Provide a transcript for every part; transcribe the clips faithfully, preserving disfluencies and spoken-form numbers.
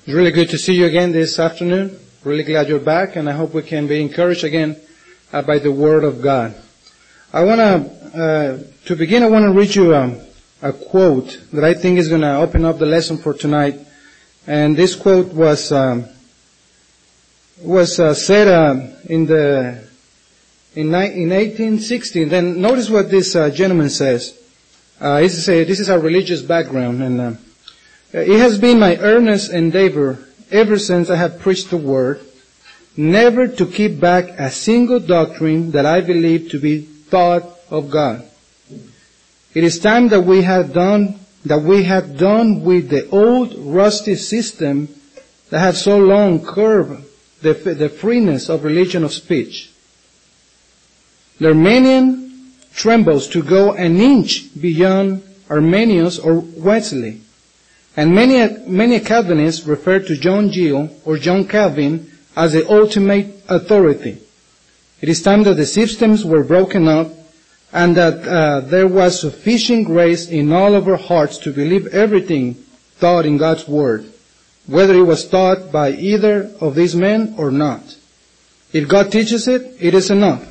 It's really good to see you again this afternoon. Really glad you're back, and I hope we can be encouraged again uh, by the Word of God. I want to, uh, to begin, I want to read you a, a quote that I think is going to open up the lesson for tonight. And this quote was um, was uh, said uh, in the in, in eighteen sixty. Then notice what this uh, gentleman says. Uh, this is a, this is our religious background, and uh, it has been my earnest endeavor ever since I have preached the Word, never to keep back a single doctrine that I believe to be taught of God. It is time that we have done that we have done with the old rusty system that has so long curbed the, the freeness of religion of speech. The Arminian trembles to go an inch beyond Arminius or Wesley. And many, many Calvinists refer to John Gill or John Calvin as the ultimate authority. It is time that the systems were broken up and that uh, there was sufficient grace in all of our hearts to believe everything taught in God's Word, whether it was taught by either of these men or not. If God teaches it, it is enough.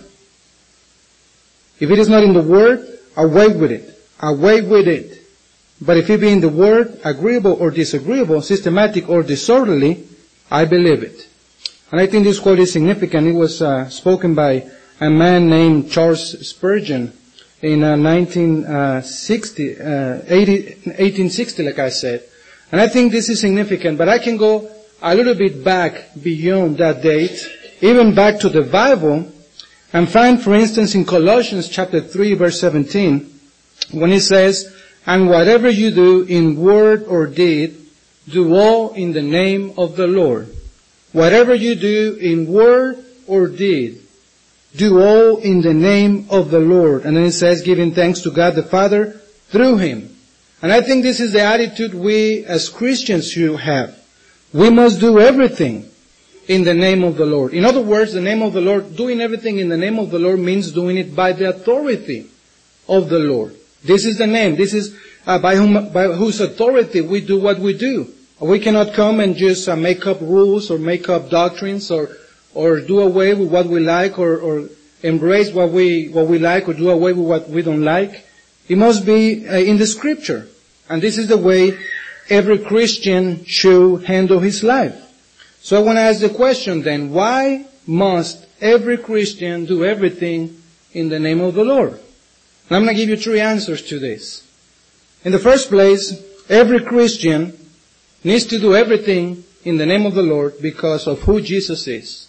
If it is not in the Word, away with it. Away with it. But if it be in the Word, agreeable or disagreeable, systematic or disorderly, I believe it. And I think this quote is significant. It was uh, spoken by a man named Charles Spurgeon in uh, nineteen sixty, uh, eighty, eighteen sixty, like I said. And I think this is significant. But I can go a little bit back beyond that date, even back to the Bible, and find, for instance, in Colossians chapter three, verse seventeen, when it says, "And whatever you do in word or deed, do all in the name of the Lord." Whatever you do in word or deed, do all in the name of the Lord. And then it says, giving thanks to God the Father through Him. And I think this is the attitude we as Christians should have. We must do everything in the name of the Lord. In other words, the name of the Lord, doing everything in the name of the Lord means doing it by the authority of the Lord. This is the name. This is uh, by whom, by whose authority we do what we do. We cannot come and just uh, make up rules or make up doctrines or or do away with what we like or, or embrace what we what we like or do away with what we don't like. It must be uh, in the Scripture, and this is the way every Christian should handle his life. So I want to ask the question then: why must every Christian do everything in the name of the Lord? And I'm going to give you three answers to this. In the first place, every Christian needs to do everything in the name of the Lord because of who Jesus is.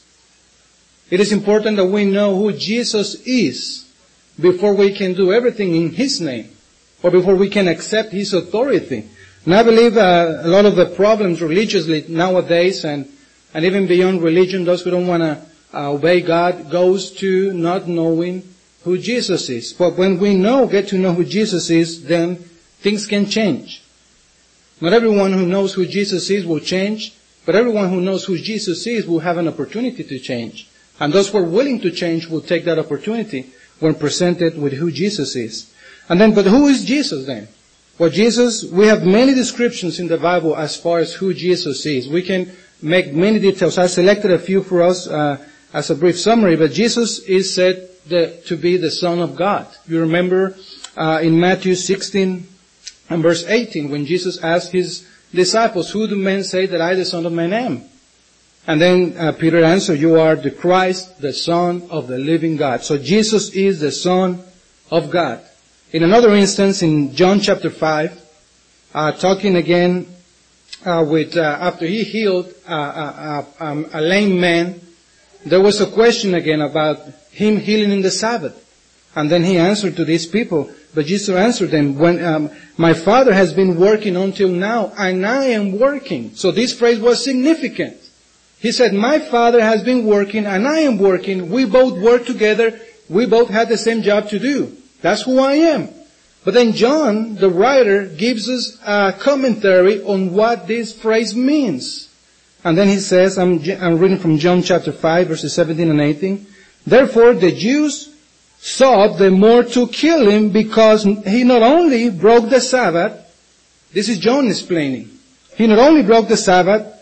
It is important that we know who Jesus is before we can do everything in His name or before we can accept His authority. And I believe uh, a lot of the problems religiously nowadays and, and even beyond religion, those who don't want to uh, obey God, goes to not knowing who Jesus is. But when we know, get to know who Jesus is, then things can change. Not everyone who knows who Jesus is will change, but everyone who knows who Jesus is will have an opportunity to change. And those who are willing to change will take that opportunity when presented with who Jesus is. And then, but who is Jesus then? Well, Jesus, we have many descriptions in the Bible as far as who Jesus is. We can make many details. I selected a few for us uh, as a brief summary, but Jesus is said the, to be the Son of God. You remember uh, in Matthew sixteen, and verse eighteen, when Jesus asked His disciples, "Who do men say that I, the Son of Man, am?" And then uh, Peter answered, "You are the Christ, the Son of the living God." So Jesus is the Son of God. In another instance, in John chapter five, uh, talking again uh, with, uh, after He healed uh, uh, uh, um, a lame man, there was a question again about Him healing in the Sabbath. And then He answered to these people, but Jesus answered them, when um, my Father has been working until now, and I am working. So this phrase was significant. He said, my Father has been working, and I am working. We both work together. We both had the same job to do. That's who I am. But then John, the writer, gives us a commentary on what this phrase means. And then he says, I'm, I'm reading from John chapter five, verses seventeen and eighteen. Therefore the Jews sought the more to kill Him because He not only broke the Sabbath, this is John explaining. He not only broke the Sabbath,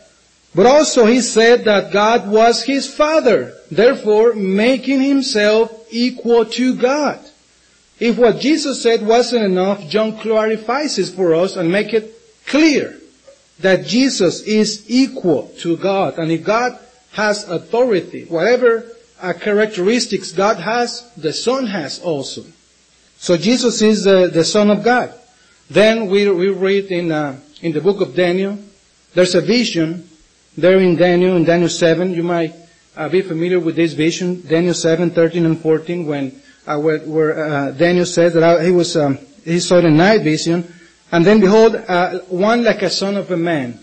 But also he said that God was his Father, therefore making himself equal to God. If what Jesus said wasn't enough, John clarifies it for us and make it clear that Jesus is equal to God. And if God has authority, whatever uh, characteristics God has, the Son has also. So Jesus is uh, the Son of God. Then we, we read in, uh, in the book of Daniel, there's a vision there in Daniel, in Daniel seven. You might uh, be familiar with this vision, Daniel seven, thirteen and fourteen, when uh, where, where uh, Daniel says that he was um, he saw the night vision, and then behold, uh, one like a son of a man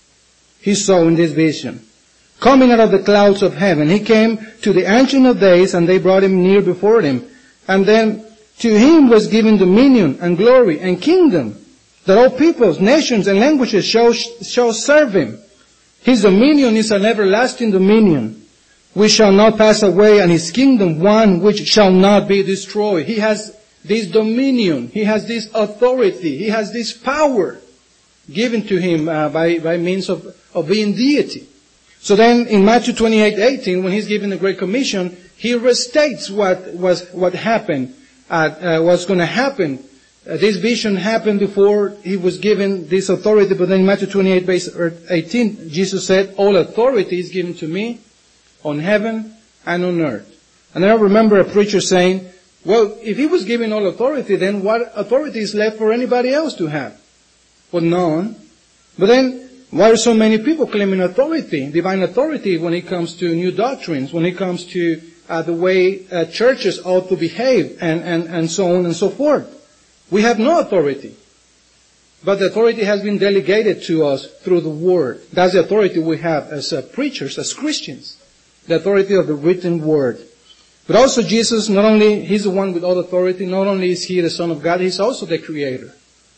he saw in this vision, coming out of the clouds of heaven. He came to the Ancient of Days, and they brought him near before him. And then to him was given dominion and glory and kingdom, that all peoples, nations, and languages shall, shall serve him. His dominion is an everlasting dominion, which shall not pass away, and his kingdom one which shall not be destroyed. He has this dominion, he has this authority, he has this power given to him uh, by, by means of, of being deity. So then in Matthew twenty-eight eighteen, when he's given the Great Commission, he restates what was what happened, uh, uh, what's going to happen. Uh, this vision happened before he was given this authority, but then in Matthew twenty-eight eighteen, Jesus said, all authority is given to me on heaven and on earth. And I remember a preacher saying, well, if he was given all authority, then what authority is left for anybody else to have? Well, none. But then, why are so many people claiming authority, divine authority, when it comes to new doctrines, when it comes to uh, the way uh, churches ought to behave, and, and, and so on and so forth? We have no authority. But the authority has been delegated to us through the Word. That's the authority we have as uh, preachers, as Christians. The authority of the written Word. But also Jesus, not only, He's the one with all authority, not only is He the Son of God, He's also the Creator.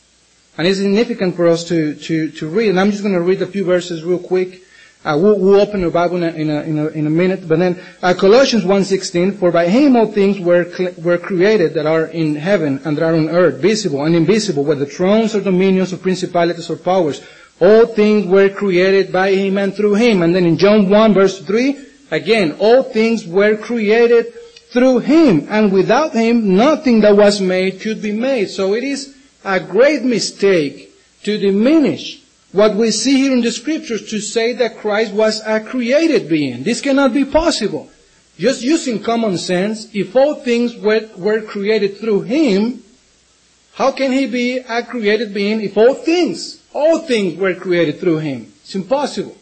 And it's significant for us to, to, to read. And I'm just going to read a few verses real quick. Uh, we'll, we'll open the Bible in a, in a, in a, in a minute. But then, uh, Colossians one sixteen, for by Him all things were, were created that are in heaven and that are on earth, visible and invisible, whether thrones or dominions or principalities or powers. All things were created by Him and through Him. And then in John one verse three, again, all things were created through Him. And without Him, nothing that was made could be made. So it is a great mistake to diminish what we see here in the Scriptures to say that Christ was a created being. This cannot be possible. Just using common sense, if all things were, were created through Him, how can He be a created being if all things, all things were created through Him? It's impossible.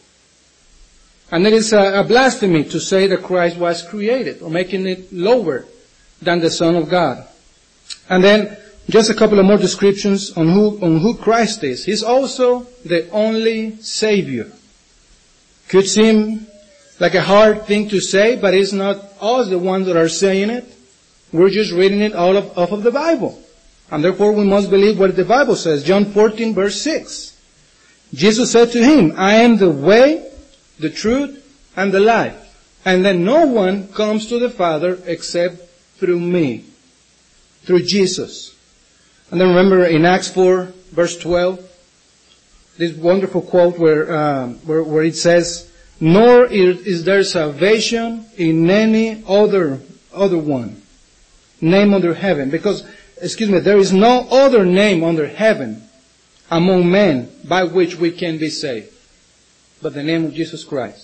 And it is a, a blasphemy to say that Christ was created, or making it lower than the Son of God. And then, just a couple of more descriptions on who, on who Christ is. He's also the only Savior. Could seem like a hard thing to say, but it's not us the ones that are saying it. We're just reading it all of, off of the Bible. And therefore we must believe what the Bible says. John fourteen verse six. Jesus said to him, I am the way, the truth, and the life. And then no one comes to the Father except through me. Through Jesus. And then remember in Acts four, verse twelve, this wonderful quote where, um, where, where it says, nor is there salvation in any other, other one, name under heaven. Because, excuse me, there is no other name under heaven among men by which we can be saved, but the name of Jesus Christ.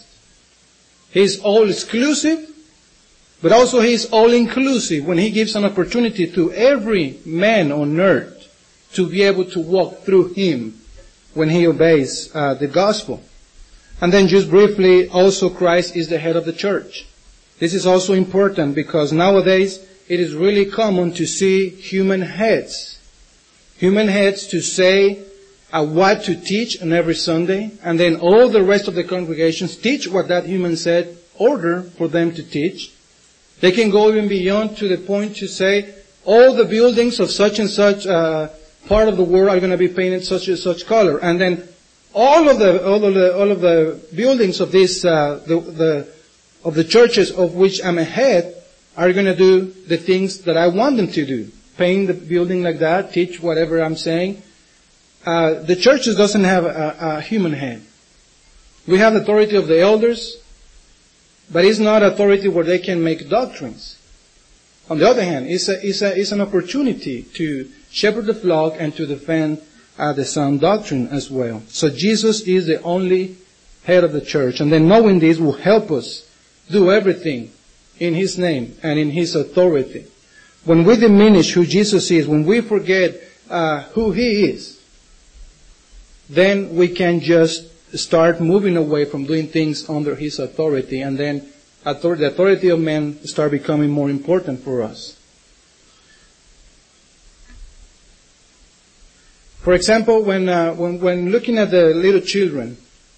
He is all exclusive, but also He is all-inclusive when He gives an opportunity to every man on earth to be able to walk through Him when he obeys uh, the gospel. And then just briefly, also Christ is the head of the church. This is also important because nowadays it is really common to see human heads. Human heads to say uh, what to teach on every Sunday, and then all the rest of the congregations teach what that human said order for them to teach. They can go even beyond to the point to say all the buildings of such and such uh, part of the world are going to be painted such and such color, and then all of the all of the all of the buildings of this uh, the, the of the churches of which I'm a head are going to do the things that I want them to do. Paint the building like that, teach whatever I'm saying. Uh, the churches doesn't have a, a human head. We have the authority of the elders, but it's not authority where they can make doctrines. On the other hand, it's, a, it's, a, it's an opportunity to shepherd the flock and to defend uh, the sound doctrine as well. So Jesus is the only head of the church. And then knowing this will help us do everything in His name and in His authority. When we diminish who Jesus is, when we forget uh, who He is, then we can just start moving away from doing things under His authority, and then authority, the authority of men start becoming more important for us. For example, when uh, when, when looking at the little children,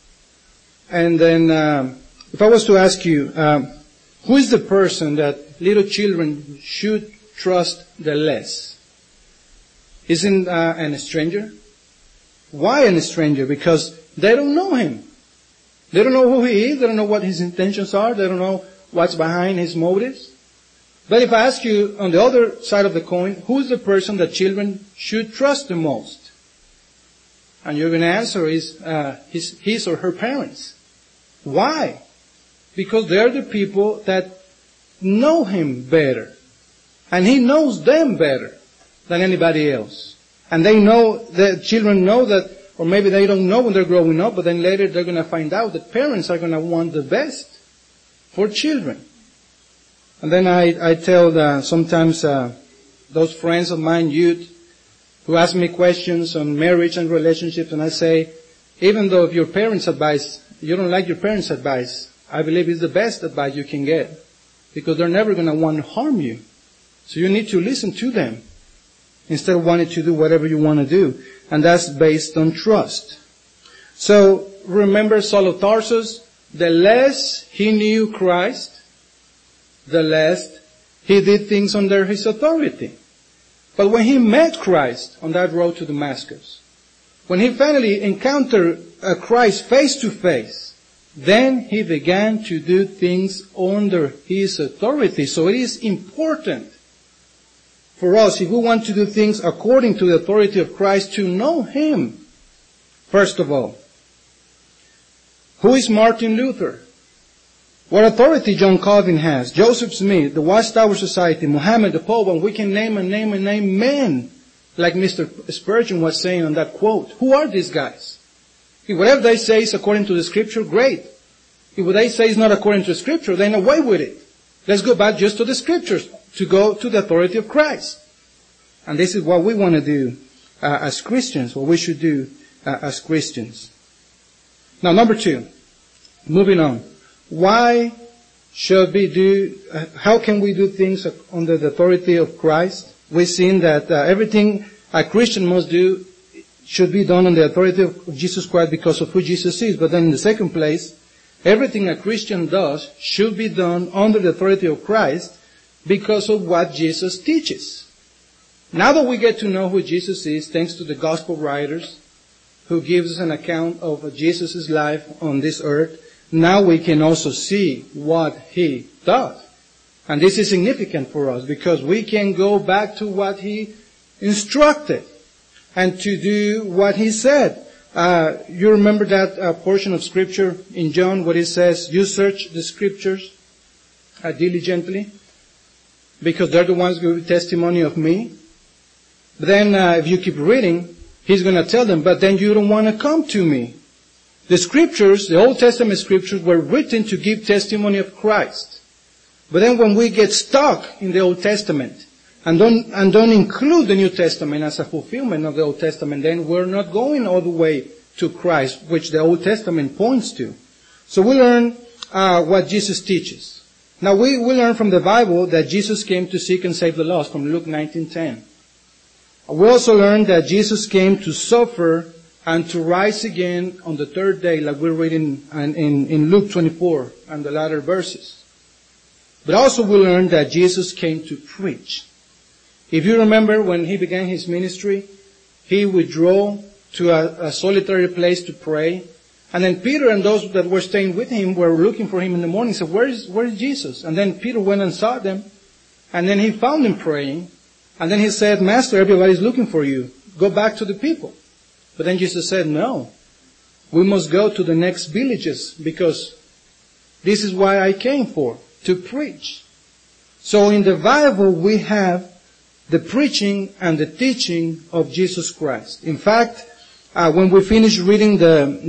and then um, if I was to ask you, um, who is the person that little children should trust the less? Isn't uh, an stranger? Why a stranger? Because they don't know Him. They don't know who He is. They don't know what His intentions are. They don't know what's behind His motives. But if I ask you on the other side of the coin, who is the person that children should trust the most? And you're going to answer is uh, his, his or her parents. Why? Because they're the people that know Him better. And He knows them better than anybody else. And they know, the children know that, or maybe they don't know when they're growing up, but then later they're going to find out that parents are going to want the best for children. And then I, I tell the, sometimes uh, those friends of mine, youth, who ask me questions on marriage and relationships, and I say, even though if your parents' advice, you don't like your parents' advice, I believe it's the best advice you can get. Because they're never going to want to harm you. So you need to listen to them instead of wanting to do whatever you want to do. And that's based on trust. So remember Saul of Tarsus, the less he knew Christ, the less he did things under his authority. But when he met Christ on that road to Damascus, when he finally encountered Christ face to face, then he began to do things under his authority. So it is important for us, if we want to do things according to the authority of Christ, to know Him, first of all. Who is Martin Luther? What authority John Calvin has? Joseph Smith, the Watchtower Society, Muhammad the Pope, and we can name and name and name men, like Mister Spurgeon was saying on that quote. Who are these guys? If whatever they say is according to the Scripture, great. If what they say is not according to the Scripture, then away with it. Let's go back just to the Scriptures, to go to the authority of Christ. And this is what we want to do uh, as Christians, what we should do uh, as Christians. Now, number two, moving on. Why should we do, uh, how can we do things under the authority of Christ? We've seen that uh, everything a Christian must do should be done on the authority of Jesus Christ because of who Jesus is. But then in the second place, everything a Christian does should be done under the authority of Christ because of what Jesus teaches. Now that we get to know who Jesus is, thanks to the gospel writers who gives us an account of Jesus' life on this earth, now we can also see what He does. And this is significant for us because we can go back to what He instructed and to do what He said. Uh, you remember that uh, portion of Scripture in John where it says, you search the Scriptures uh, diligently because they're the ones who give testimony of me. But then uh, if you keep reading, He's going to tell them, but then you don't want to come to me. The Scriptures, the Old Testament Scriptures, were written to give testimony of Christ. But then when we get stuck in the Old Testament and don't, and don't include the New Testament as a fulfillment of the Old Testament, then we're not going all the way to Christ, which the Old Testament points to. So we learn uh, what Jesus teaches. Now we, we learn from the Bible that Jesus came to seek and save the lost from Luke nineteen ten. We also learn that Jesus came to suffer and to rise again on the third day, like we're reading in, in, in Luke twenty-four and the latter verses. But also we learn that Jesus came to preach. If you remember when He began His ministry, He withdrew to a, a solitary place to pray. And then Peter and those that were staying with Him were looking for Him in the morning. Said, where is, where is Jesus? And then Peter went and saw them. And then he found them praying. And then he said, Master, everybody's looking for you. Go back to the people. But then Jesus said, no. We must go to the next villages because this is why I came for, to preach. So in the Bible we have the preaching and the teaching of Jesus Christ. In fact, uh, when we finish reading the,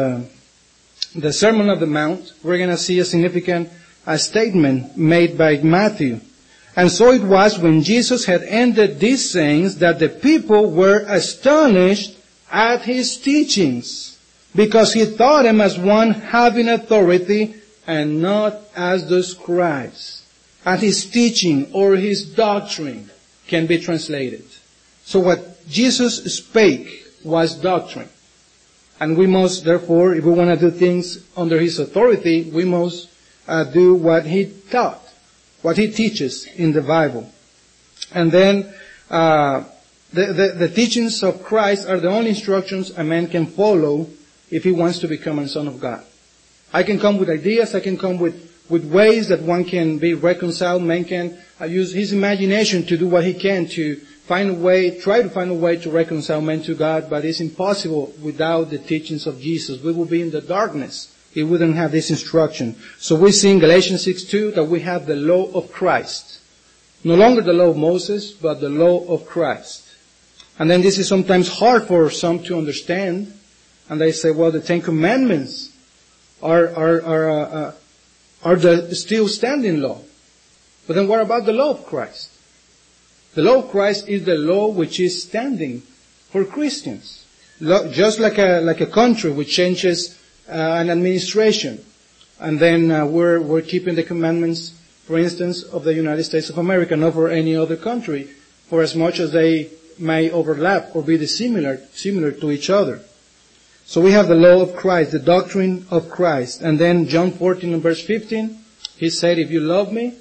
the, the Sermon on the Mount, we're going to see a significant uh, statement made by Matthew. And so it was when Jesus had ended these sayings that the people were astonished at his teachings, because he taught them as one having authority and not as the scribes. And his teaching or his doctrine can be translated. So what Jesus spake was doctrine. And we must, therefore, if we want to do things under his authority, we must uh, do what he taught, what he teaches in the Bible. And then uh, the, the, the teachings of Christ are the only instructions a man can follow if he wants to become a son of God. I can come with ideas, I can come with with ways that one can be reconciled. Man can uh, use his imagination to do what he can to find a way, try to find a way to reconcile man to God, but it's impossible without the teachings of Jesus. We will be in the darkness. He wouldn't have this instruction. So we see in Galatians six two that we have the law of Christ. No longer the law of Moses, but the law of Christ. And then this is sometimes hard for some to understand. And they say, well, the Ten Commandments are, are, are, uh, uh, are the still standing law. But then what about the law of Christ? The law of Christ is the law which is standing for Christians. Just like a, like a country which changes uh, an administration. And then uh, we're, we're keeping the commandments, for instance, of the United States of America, not for any other country, for as much as they may overlap or be dissimilar, similar to each other. So we have the law of Christ, the doctrine of Christ. And then John fourteen and verse fifteen, he said, if you love me,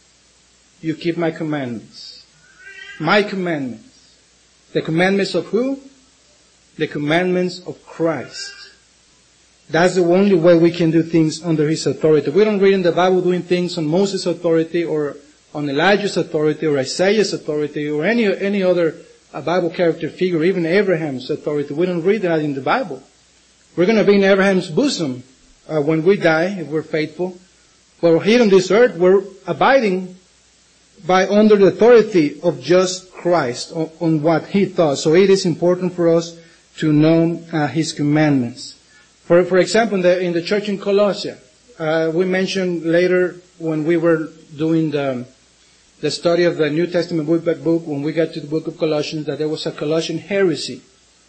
you keep my commandments. My commandments. The commandments of who? The commandments of Christ. That's the only way we can do things under his authority. We don't read in the Bible doing things on Moses' authority or on Elijah's authority or Isaiah's authority or any, any other uh, Bible character figure, even Abraham's authority. We don't read that in the Bible. We're going to be in Abraham's bosom uh, when we die, if we're faithful. But here on this earth, we're abiding by under the authority of just Christ on, on what he taught. So it is important for us to know uh, his commandments. For for example, in the, in the church in Colossia, uh, we mentioned later when we were doing the the study of the New Testament book by book, when we got to the book of Colossians, that there was a Colossian heresy.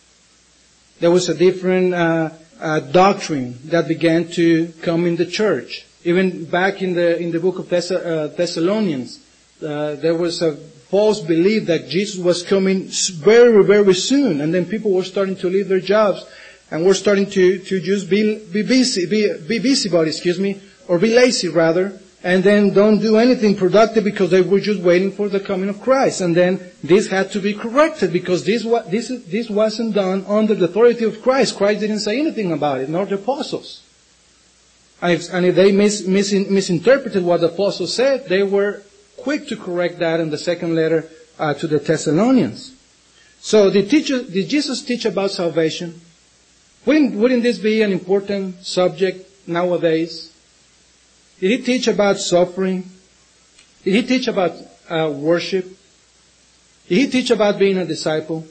There was a different uh, uh, doctrine that began to come in the church. Even back in the in the book of Thess- uh, Thessalonians, uh, there was a false belief that Jesus was coming very, very soon, and then people were starting to leave their jobs and were starting to to just be be busy, be be busybody, excuse me, or be lazy rather. And then don't do anything productive because they were just waiting for the coming of Christ. And then this had to be corrected because this this this wasn't done under the authority of Christ. Christ didn't say anything about it, nor the apostles. And if, and if they mis, mis, misinterpreted what the apostles said, they were quick to correct that in the second letter uh, to the Thessalonians. So did, teacher, did Jesus teach about salvation? Wouldn't, wouldn't this be an important subject nowadays? Did he teach about suffering? Did he teach about uh, worship? Did he teach about being a disciple?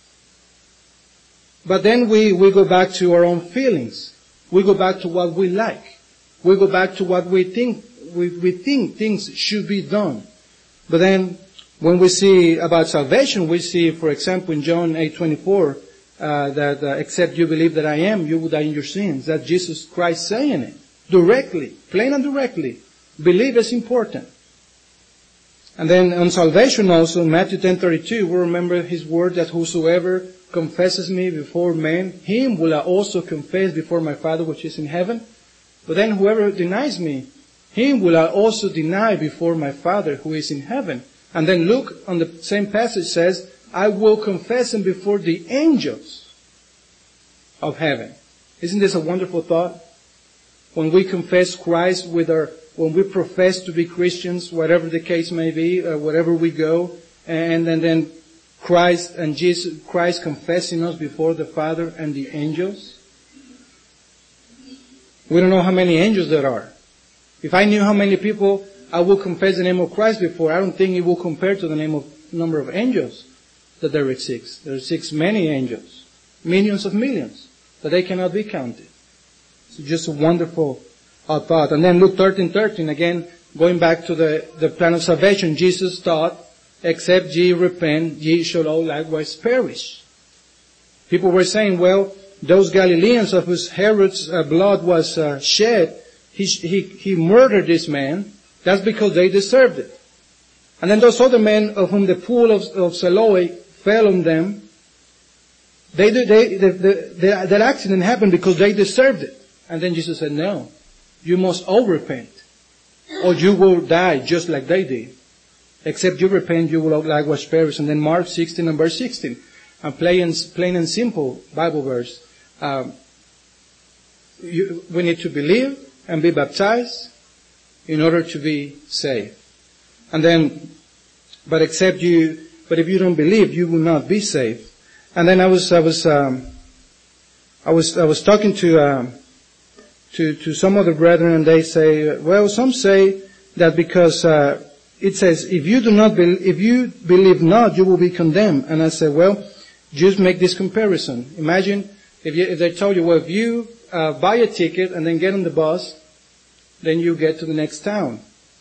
But then we, we go back to our own feelings. We go back to what we like. We go back to what we think we, we think things should be done. But then when we see about salvation, we see, for example, in John eight twenty-four, uh, that uh, except you believe that I am, you will die in your sins. That's Jesus Christ saying it. Directly, plain and directly. Believe is important. And then on salvation also, Matthew ten thirty-two, we remember his word that whosoever confesses me before men, him will I also confess before my Father which is in heaven. But then whoever denies me, him will I also deny before my Father who is in heaven. And then Luke on the same passage says, I will confess him before the angels of heaven. Isn't this a wonderful thought? When we confess Christ with our, when we profess to be Christians, whatever the case may be, uh, wherever we go, and, and then Christ and Jesus, Christ confessing us before the Father and the angels. We don't know how many angels there are. If I knew how many people I will confess the name of Christ before, I don't think it will compare to the name of number of angels that there exists. There exists many angels, millions of millions, that they cannot be counted. It's just a wonderful uh, thought. And then Luke thirteen thirteen, again, going back to the, the plan of salvation, Jesus taught, except ye repent, ye shall all likewise perish. People were saying, well, those Galileans of whose Herod's uh, blood was uh, shed, he, he, he murdered this man. That's because they deserved it. And then those other men of whom the pool of, of Siloam fell on them, they, they, the, the, the, that accident happened because they deserved it. And then Jesus said, no, you must all repent, or you will die just like they did. Except you repent, you will likewise perish. And then Mark sixteen and verse sixteen, a plain, plain and simple Bible verse. Um, you, we need to believe and be baptized in order to be saved. And then, but except you, but if you don't believe, you will not be saved. And then I was, I was, um, I was, I was talking to, um, to, to some other brethren, and they say, well, some say that because, uh, it says, if you do not be, if you believe not, you will be condemned. And I said, well, just make this comparison. Imagine if, you, if they told you, well, if you, uh, buy a ticket and then get on the bus, then you get to the next town.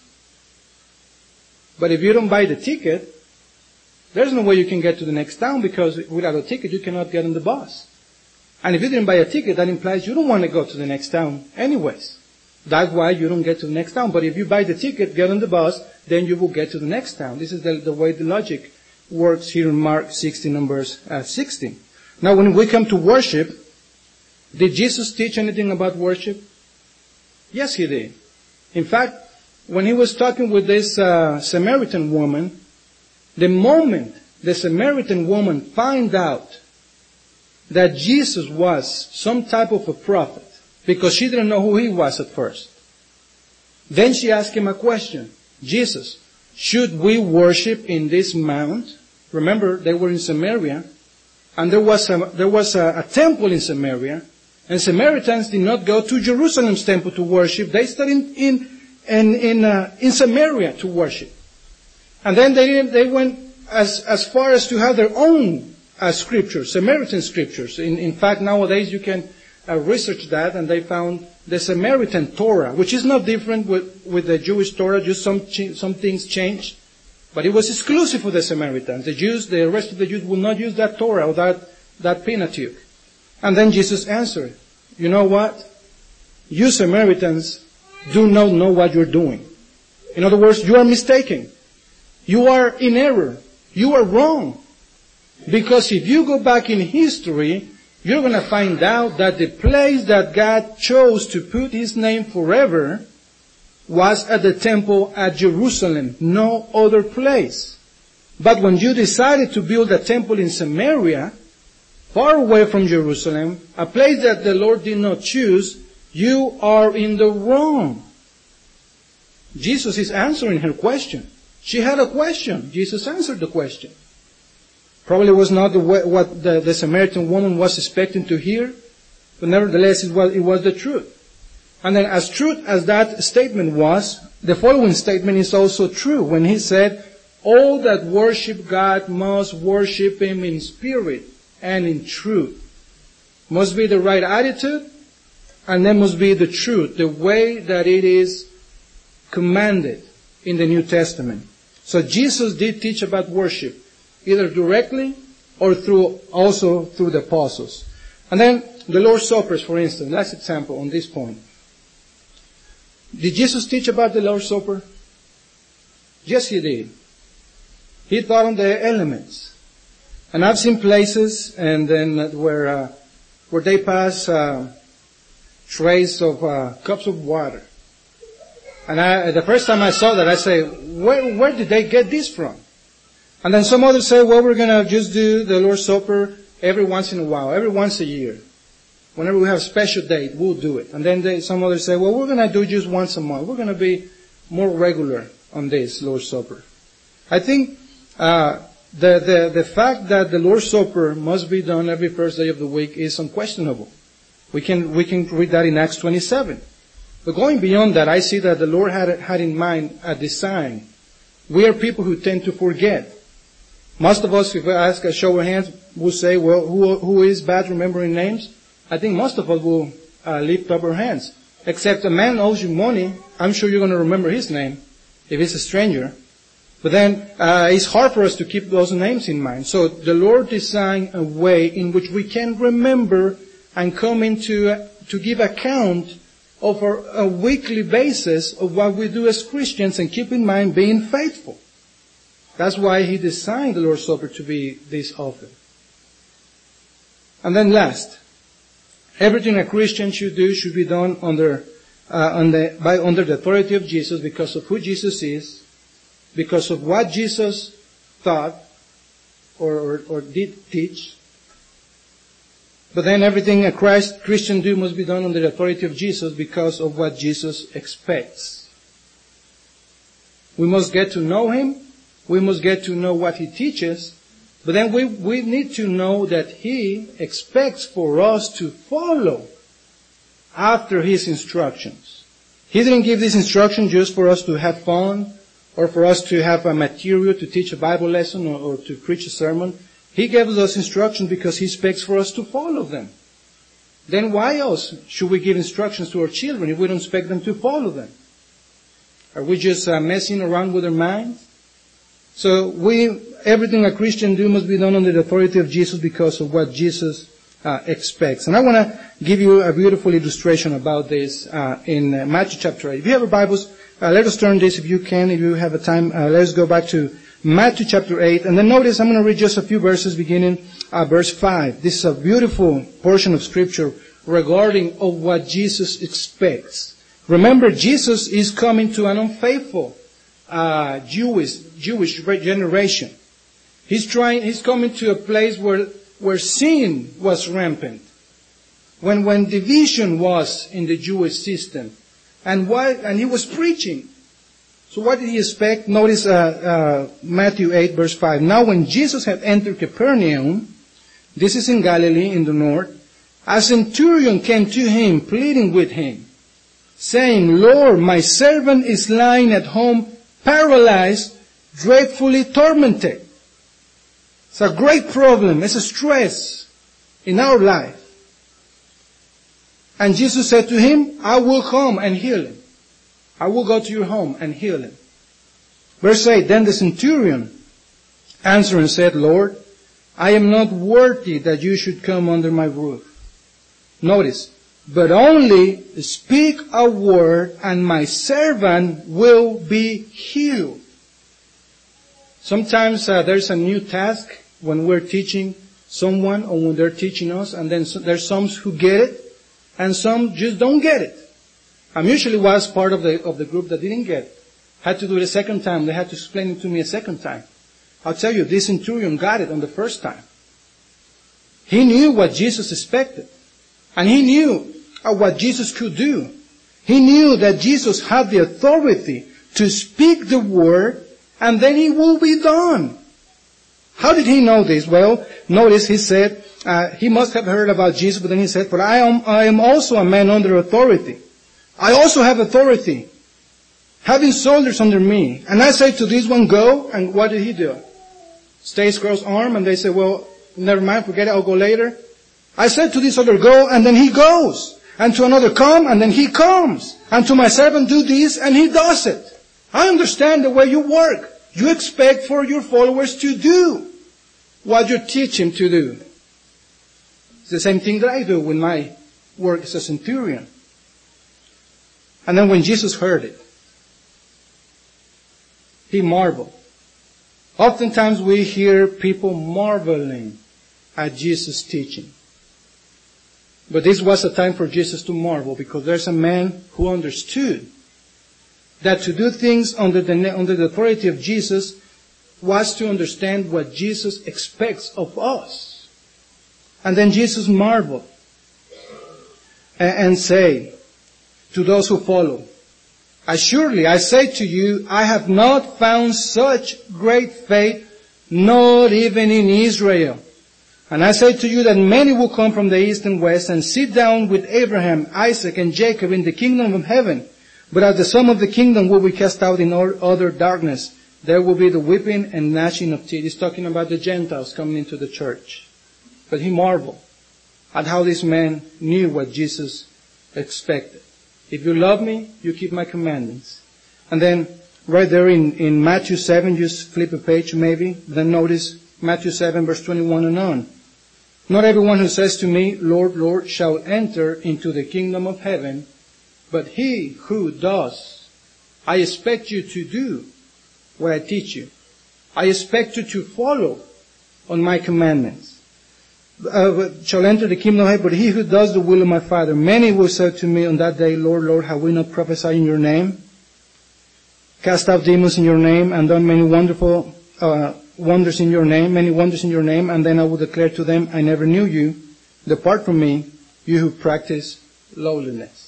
But if you don't buy the ticket, there's no way you can get to the next town, because without a ticket you cannot get on the bus. And if you didn't buy a ticket, that implies you don't want to go to the next town anyways. That's why you don't get to the next town. But if you buy the ticket, get on the bus, then you will get to the next town. This is the, the way the logic works here in Mark sixteen and verse uh, sixteen. Now when we come to worship, did Jesus teach anything about worship? Yes, he did. In fact, when he was talking with this uh, Samaritan woman, the moment the Samaritan woman found out that Jesus was some type of a prophet, because she didn't know who he was at first, then she asked him a question. Jesus, should we worship in this mount? Remember, they were in Samaria, and there was a, there was a, a temple in Samaria, and Samaritans did not go to Jerusalem's temple to worship. They stayed in in in in, uh, in Samaria to worship, and then they didn't, they went as as far as to have their own uh, scriptures, Samaritan scriptures. In in fact, nowadays you can uh, research that, and they found the Samaritan Torah, which is not different with with the Jewish Torah. Just some ch- some things changed, but it was exclusive for the Samaritans. The Jews, the rest of the Jews, would not use that Torah or that that Pentateuch. And then Jesus answered, you know what? You Samaritans do not know what you're doing. In other words, you are mistaken. You are in error. You are wrong. Because if you go back in history, you're going to find out that the place that God chose to put His name forever was at the temple at Jerusalem, no other place. But when you decided to build a temple in Samaria, far away from Jerusalem, a place that the Lord did not choose, you are in the wrong. Jesus is answering her question. She had a question. Jesus answered the question. Probably was not the way, what the, the Samaritan woman was expecting to hear, but nevertheless it was, it was the truth. And then as truth as that statement was, the following statement is also true when He said, all that worship God must worship Him in spirit and in truth. Must be the right attitude, and there must be the truth, the way that it is commanded in the New Testament. So Jesus did teach about worship, either directly or through also through the apostles. And then the Lord's Supper, for instance, last example on this point. Did Jesus teach about the Lord's Supper? Yes, He did. He taught on the elements. And I've seen places and then where uh, where they pass uh, trays of uh, cups of water. And I, the first time I saw that, I say, where where did they get this from? And then some others say, well, we're going to just do the Lord's Supper every once in a while, every once a year. Whenever we have a special date, we'll do it. And then they, some others say, well, we're going to do just once a month. We're going to be more regular on this Lord's Supper. I think uh The, the, the fact that the Lord's Supper must be done every first day of the week is unquestionable. We can, we can read that in Acts twenty-seven. But going beyond that, I see that the Lord had, had in mind a design. We are people who tend to forget. Most of us, if I ask a show of hands, will say, well, who, who is bad remembering names? I think most of us will uh, lift up our hands. Except a man owes you money, I'm sure you're going to remember his name, if it's a stranger. But then, uh, it's hard for us to keep those names in mind. So the Lord designed a way in which we can remember and come into, uh, to give account of our, a weekly basis of what we do as Christians, and keep in mind being faithful. That's why He designed the Lord's Supper to be this often. And then last, everything a Christian should do should be done under, uh, under, by, under the authority of Jesus, because of who Jesus is, because of what Jesus taught or, or, or did teach. But then everything a Christ, Christian do must be done under the authority of Jesus, because of what Jesus expects. We must get to know Him. We must get to know what He teaches. But then we, we need to know that He expects for us to follow after His instructions. He didn't give this instruction just for us to have fun, or for us to have a material to teach a Bible lesson, or, or to preach a sermon. He gives us instructions because He expects for us to follow them. Then why else should we give instructions to our children if we don't expect them to follow them? Are we just uh, messing around with their minds? So we, everything a Christian do must be done under the authority of Jesus, because of what Jesus uh, expects. And I want to give you a beautiful illustration about this uh, in uh, Matthew chapter eight. If you have your Bibles, uh, let us turn this if you can, if you have a time. Uh, let us go back to Matthew chapter eight. And then notice, I'm going to read just a few verses beginning uh, verse five. This is a beautiful portion of Scripture regarding of what Jesus expects. Remember, Jesus is coming to an unfaithful uh, Jewish Jewish generation. He's trying. He's coming to a place where where sin was rampant, when when division was in the Jewish system, and what and he was preaching. So what did he expect? Notice uh, uh, Matthew eight verse five. Now when Jesus had entered Capernaum, this is in Galilee in the north, a centurion came to him, pleading with him, saying, Lord, my servant is lying at home, paralyzed, dreadfully tormented. It's a great problem. It's a stress in our life. And Jesus said to him, I will come and heal him. I will go to your home and heal him. Verse eight, then the centurion answered and said, Lord, I am not worthy that you should come under my roof. Notice, but only speak a word and my servant will be healed. Sometimes uh, there's a new task when we're teaching someone or when they're teaching us, and then so, there's some who get it and some just don't get it. I usually was part of the of the group that didn't get it. Had to do it a second time. They had to explain it to me a second time. I'll tell you, this centurion got it on the first time. He knew what Jesus expected. And he knew what Jesus could do. He knew that Jesus had the authority to speak the word, and then it will be done. How did he know this? Well, notice he said, uh, he must have heard about Jesus, but then he said, but I am, I am also a man under authority. I also have authority, having soldiers under me. And I say to this one, go, and what did he do? Stays crossed arm, and they say, well, never mind, forget it, I'll go later. I said to this other, go, and then he goes. And to another, come, and then he comes. And to my servant, do this, and he does it. I understand the way you work. You expect for your followers to do what you teach him to do. It's the same thing that I do with my work as a centurion. And then when Jesus heard it, he marveled. Oftentimes we hear people marveling at Jesus' teaching. But this was a time for Jesus to marvel, because there's a man who understood that to do things under the, under the authority of Jesus was to understand what Jesus expects of us. And then Jesus marveled and, and say to those who follow, assuredly, I say to you, I have not found such great faith, not even in Israel. And I say to you that many will come from the east and west and sit down with Abraham, Isaac, and Jacob in the kingdom of heaven. But as the sum of the kingdom will be cast out in all other darkness, there will be the weeping and gnashing of teeth. He's talking about the Gentiles coming into the church. But he marveled at how this man knew what Jesus expected. If you love me, you keep my commandments. And then right there in, in Matthew seven, just flip a page maybe, then notice Matthew seven verse twenty-one and on. Not everyone who says to me, Lord, Lord, shall enter into the kingdom of heaven, but he who does. I expect you to do what I teach you. I expect you to follow on my commandments. Uh, shall enter the kingdom of heaven, but he who does the will of my Father. Many will say to me on that day, Lord, Lord, have we not prophesied in your name? Cast out demons in your name, and done many wonderful uh, wonders in your name, many wonders in your name, and then I will declare to them, I never knew you. Depart from me, you who practice lowliness.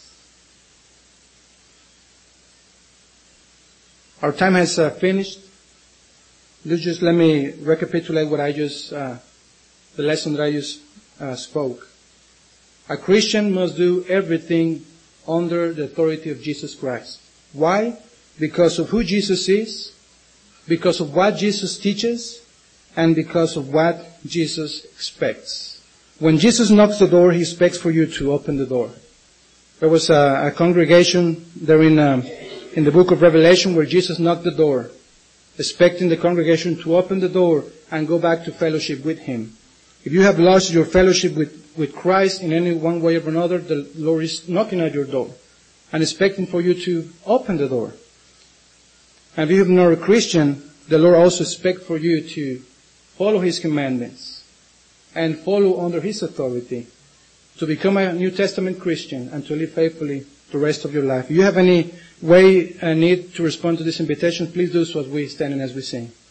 Our time has uh, finished. Just let me recapitulate what I just, uh, the lesson that I just uh, spoke. A Christian must do everything under the authority of Jesus Christ. Why? Because of who Jesus is, because of what Jesus teaches, and because of what Jesus expects. When Jesus knocks the door, He expects for you to open the door. There was a, a congregation there in, um, in the book of Revelation where Jesus knocked the door, expecting the congregation to open the door and go back to fellowship with Him. If you have lost your fellowship with, with Christ in any one way or another, the Lord is knocking at your door and expecting for you to open the door. And if you are not a Christian, the Lord also expects for you to follow His commandments and follow under His authority to become a New Testament Christian and to live faithfully the rest of your life. If you have any way, uh, need to respond to this invitation, please do so as we stand and as we sing.